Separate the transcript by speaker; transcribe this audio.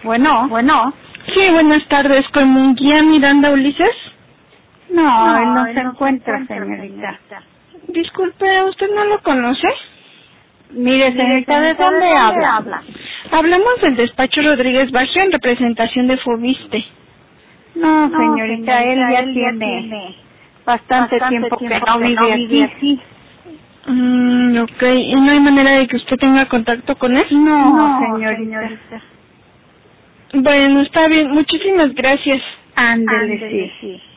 Speaker 1: Bueno.
Speaker 2: Sí, buenas tardes. ¿Con Munguía Miranda Ulises?
Speaker 1: No, él no se encuentra, señorita.
Speaker 2: Disculpe, ¿usted no lo conoce?
Speaker 1: Mire, señorita, ¿de dónde habla?
Speaker 2: Hablamos del despacho Rodríguez Bajo en representación de Fobiste.
Speaker 1: No, señorita, él ya tiene bastante tiempo que no vive aquí.
Speaker 2: Ok. ¿Y no hay manera de que usted tenga contacto con él?
Speaker 1: No, señorita.
Speaker 2: Bueno, está bien. Muchísimas gracias.
Speaker 1: Ándele, sí.